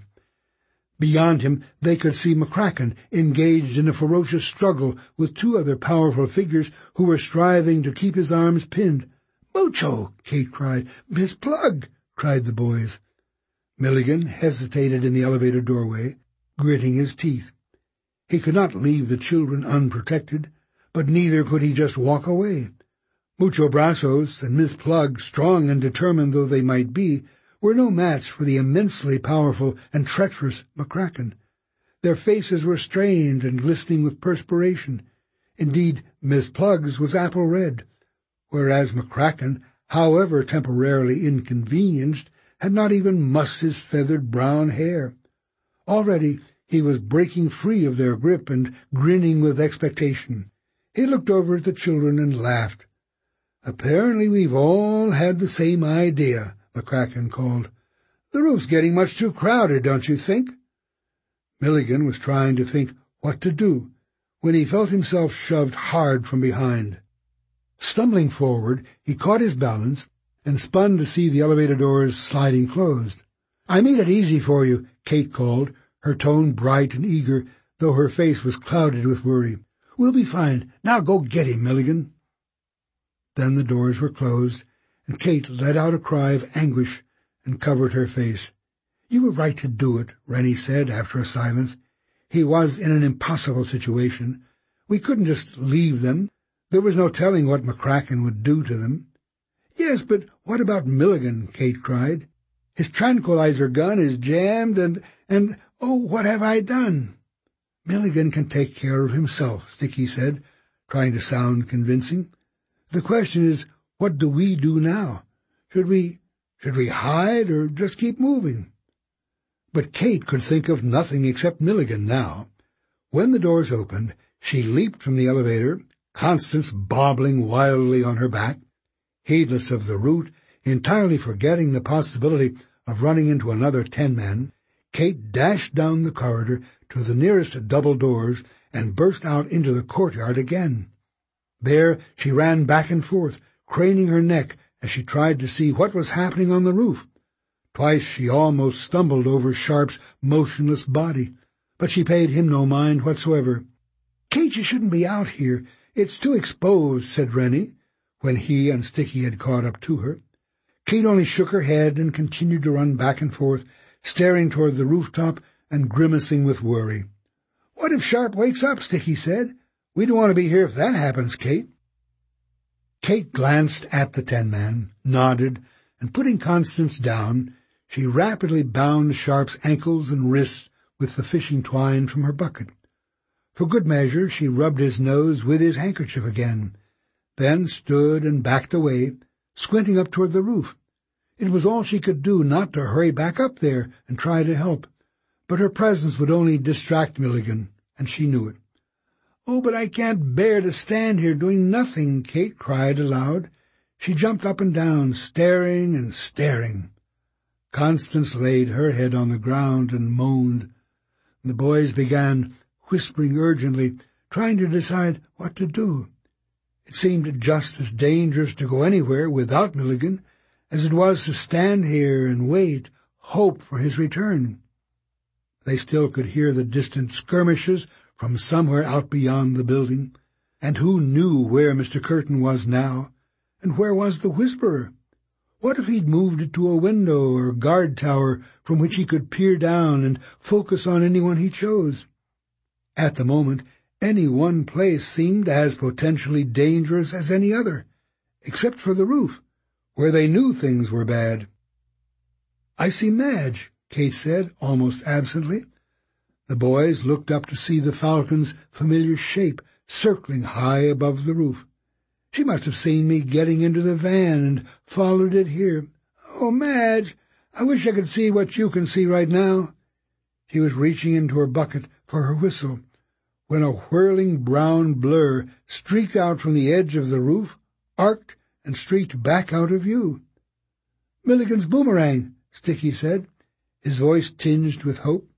Beyond him they could see McCracken engaged in a ferocious struggle with two other powerful figures who were striving to keep his arms pinned. "Mucho!" Kate cried. "Miss Plug!" cried the boys. Milligan hesitated in the elevator doorway, gritting his teeth. He could not leave the children unprotected, but neither could he just walk away. Mucho Brazos and Miss Plug, strong and determined though they might be, were no match for the immensely powerful and treacherous McCracken. Their faces were strained and glistening with perspiration. Indeed, Miss Plug's was apple-red, whereas McCracken, however temporarily inconvenienced, had not even mussed his feathered brown hair. Already he was breaking free of their grip and grinning with expectation. He looked over at the children and laughed. "Apparently we've all had the same idea," McCracken called. "The roof's getting much too crowded, don't you think?" Milligan was trying to think what to do when he felt himself shoved hard from behind. Stumbling forward, he caught his balance and spun to see the elevator doors sliding closed. "I made it easy for you," Kate called, her tone bright and eager, though her face was clouded with worry. "We'll be fine. Now go get him, Milligan." Then the doors were closed, and Kate let out a cry of anguish and covered her face. "You were right to do it," Rennie said after a silence. "He was in an impossible situation. We couldn't just leave them. There was no telling what McCracken would do to them." "Yes, but what about Milligan?" Kate cried. His tranquilizer gun is jammed and, and, oh, what have I done? Milligan can take care of himself, Sticky said, trying to sound convincing. The question is, what do we do now? Should we, should we hide or just keep moving? But Kate could think of nothing except Milligan now. When the doors opened, she leaped from the elevator, Constance bobbling wildly on her back. Heedless of the route, entirely forgetting the possibility of running into another ten men, Kate dashed down the corridor to the nearest double doors and burst out into the courtyard again. There she ran back and forth, craning her neck as she tried to see what was happening on the roof. Twice she almost stumbled over Sharp's motionless body, but she paid him no mind whatsoever. "Kate, you shouldn't be out here. It's too exposed," said Rennie, when he and Sticky had caught up to her. Kate only shook her head and continued to run back and forth, staring toward the rooftop and grimacing with worry. "What if Sharp wakes up?" Sticky said. "We don't want to be here if that happens, Kate." Kate glanced at the ten-man, nodded, and putting Constance down, she rapidly bound Sharp's ankles and wrists with the fishing twine from her bucket. For good measure, she rubbed his nose with his handkerchief again, then stood and backed away, squinting up toward the roof. It was all she could do not to hurry back up there and try to help, but her presence would only distract Milligan, and she knew it. "Oh, but I can't bear to stand here doing nothing," Kate cried aloud. She jumped up and down, staring and staring. Constance laid her head on the ground and moaned. The boys began whispering urgently, trying to decide what to do. It seemed just as dangerous to go anywhere without Milligan as it was to stand here and wait, hope for his return. They still could hear the distant skirmishes from somewhere out beyond the building, and who knew where Mister Curtin was now, and where was the Whisperer? What if he'd moved it to a window or guard tower from which he could peer down and focus on anyone he chose? At the moment, any one place seemed as potentially dangerous as any other, except for the roof, where they knew things were bad. "I see Madge," Kate said, almost absently. The boys looked up to see the falcon's familiar shape circling high above the roof. "She must have seen me getting into the van and followed it here. Oh, Madge, I wish I could see what you can see right now." She was reaching into her bucket for her whistle, when a whirling brown blur streaked out from the edge of the roof, arced, and streaked back out of view. "Milligan's boomerang," Sticky said, his voice tinged with hope.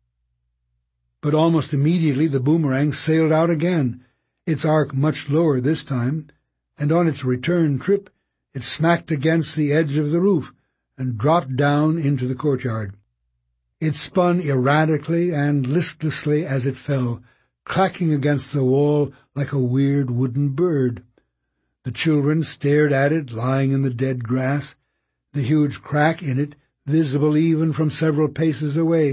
But almost immediately the boomerang sailed out again, its arc much lower this time, and on its return trip it smacked against the edge of the roof and dropped down into the courtyard. It spun erratically and listlessly as it fell, clacking against the wall like a weird wooden bird. The children stared at it lying in the dead grass, the huge crack in it visible even from several paces away.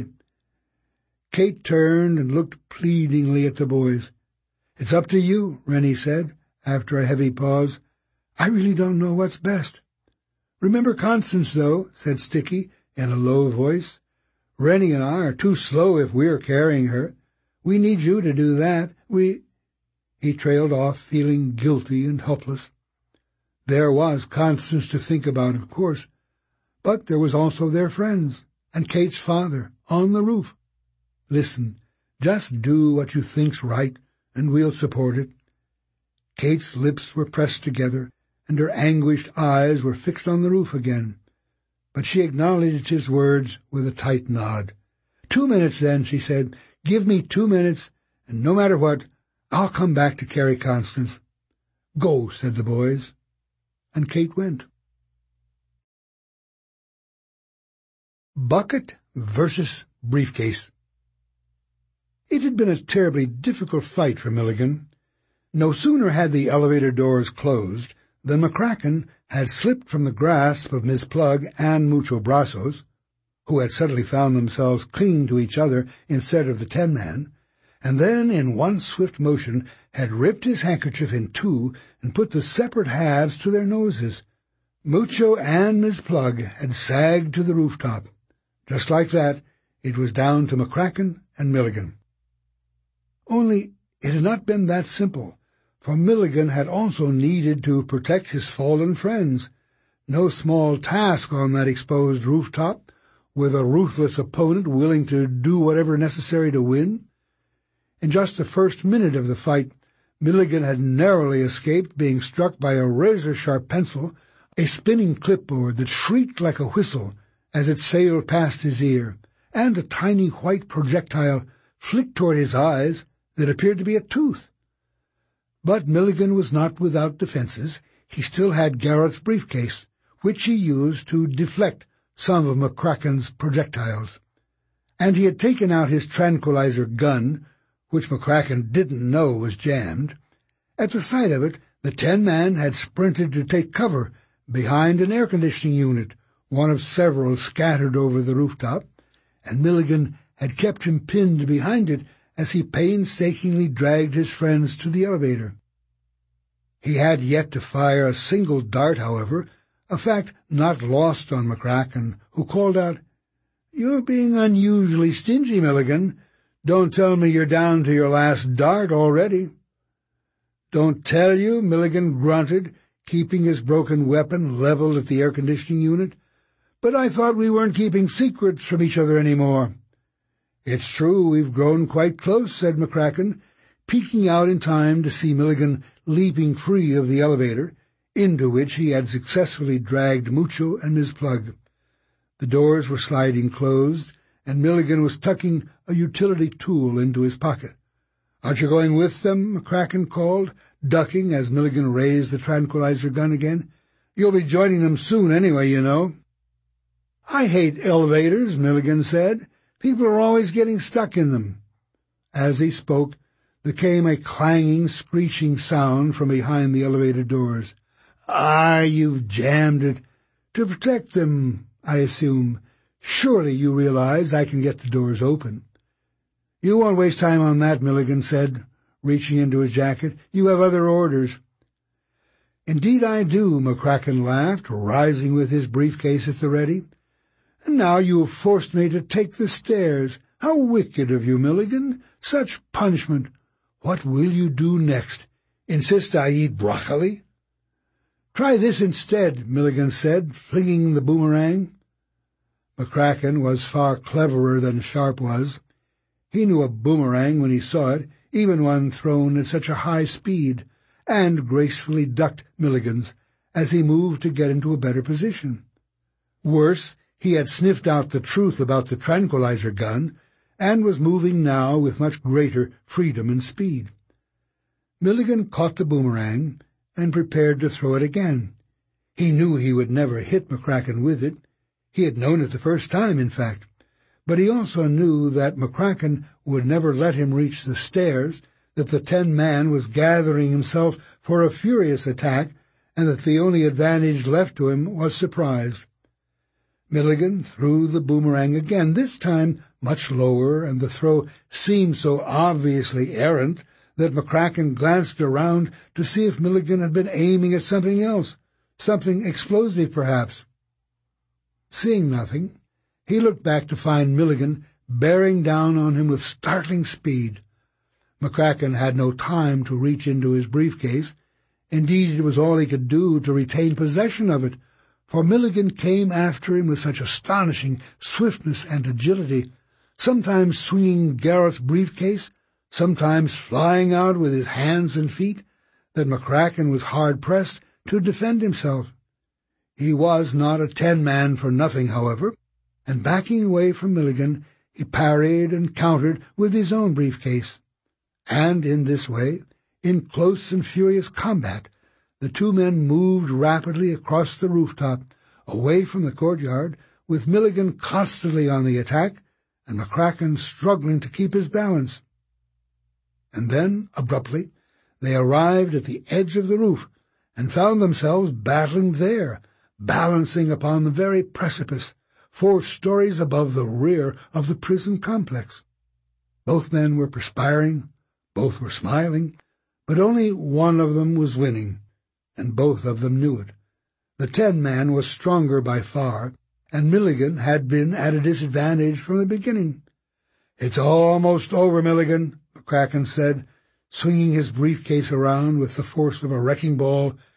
Kate turned and looked pleadingly at the boys. "It's up to you," Rennie said, after a heavy pause. "I really don't know what's best." "Remember Constance, though," said Sticky in a low voice. "Rennie and I are too slow if we're carrying her. We need you to do that. We—" He trailed off, feeling guilty and helpless. There was Constance to think about, of course, but there was also their friends, and Kate's father, on the roof. "Listen, just do what you think's right, and we'll support it." Kate's lips were pressed together, and her anguished eyes were fixed on the roof again, but she acknowledged his words with a tight nod. "Two minutes, then," she said. "Give me two minutes, and no matter what, I'll come back to carry Constance." "Go," said the boys, and Kate went. Bucket versus briefcase. It had been a terribly difficult fight for Milligan. No sooner had the elevator doors closed than McCracken had slipped from the grasp of Miss Plug and Mucho Brazos, who had suddenly found themselves clinging to each other instead of the ten-man, and then in one swift motion had ripped his handkerchief in two and put the separate halves to their noses. Mucho and Miss Plug had sagged to the rooftop. Just like that, it was down to McCracken and Milligan. Only it had not been that simple, for Milligan had also needed to protect his fallen friends. No small task on that exposed rooftop, with a ruthless opponent willing to do whatever necessary to win. In just the first minute of the fight, Milligan had narrowly escaped being struck by a razor-sharp pencil, a spinning clipboard that shrieked like a whistle as it sailed past his ear, and a tiny white projectile flicked toward his eyes that appeared to be a tooth. But Milligan was not without defenses. He still had Garrett's briefcase, which he used to deflect some of McCracken's projectiles. And he had taken out his tranquilizer gun, which McCracken didn't know was jammed. At the sight of it, the ten man had sprinted to take cover behind an air-conditioning unit, one of several scattered over the rooftop, and Milligan had kept him pinned behind it as he painstakingly dragged his friends to the elevator. He had yet to fire a single dart, however, a fact not lost on McCracken, who called out, "You're being unusually stingy, Milligan. Don't tell me you're down to your last dart already." "Don't tell you," Milligan grunted, keeping his broken weapon leveled at the air-conditioning unit. "But I thought we weren't keeping secrets from each other any more." "It's true, we've grown quite close," said McCracken, peeking out in time to see Milligan leaping free of the elevator, into which he had successfully dragged Mucho and Miz Plug. The doors were sliding closed, and Milligan was tucking a utility tool into his pocket. "Aren't you going with them?" McCracken called, ducking as Milligan raised the tranquilizer gun again. "You'll be joining them soon anyway, you know." "I hate elevators," Milligan said. "People are always getting stuck in them." As he spoke, there came a clanging, screeching sound from behind the elevator doors. "Ah, you've jammed it. To protect them, I assume. Surely you realize I can get the doors open." "You won't waste time on that," Milligan said, reaching into his jacket. "You have other orders." "Indeed I do," McCracken laughed, rising with his briefcase at the ready. "And now you have forced me to take the stairs. How wicked of you, Milligan. Such punishment. What will you do next? Insist I eat broccoli?" "Try this instead," Milligan said, flinging the boomerang. McCracken was far cleverer than Sharp was. He knew a boomerang when he saw it, even one thrown at such a high speed, and gracefully ducked Milligan's as he moved to get into a better position. Worse, he had sniffed out the truth about the tranquilizer gun, and was moving now with much greater freedom and speed. Milligan caught the boomerang and prepared to throw it again. He knew he would never hit McCracken with it. He had known it the first time, in fact. But he also knew that McCracken would never let him reach the stairs, that the ten man was gathering himself for a furious attack, and that the only advantage left to him was surprise. Milligan threw the boomerang again, this time much lower, and the throw seemed so obviously errant that McCracken glanced around to see if Milligan had been aiming at something else, something explosive perhaps. Seeing nothing, he looked back to find Milligan bearing down on him with startling speed. McCracken had no time to reach into his briefcase. Indeed, it was all he could do to retain possession of it, for Milligan came after him with such astonishing swiftness and agility, sometimes swinging Garrett's briefcase, sometimes flying out with his hands and feet, that McCracken was hard-pressed to defend himself. He was not a ten-man for nothing, however, and backing away from Milligan, he parried and countered with his own briefcase. And in this way, in close and furious combat, the two men moved rapidly across the rooftop, away from the courtyard, with Milligan constantly on the attack, and McCracken struggling to keep his balance. And then, abruptly, they arrived at the edge of the roof, and found themselves battling there, balancing upon the very precipice, four stories above the rear of the prison complex. Both men were perspiring, both were smiling, but only one of them was winning, and both of them knew it. The ten man was stronger by far, and Milligan had been at a disadvantage from the beginning. "It's almost over, Milligan," McCracken said, swinging his briefcase around with the force of a wrecking ball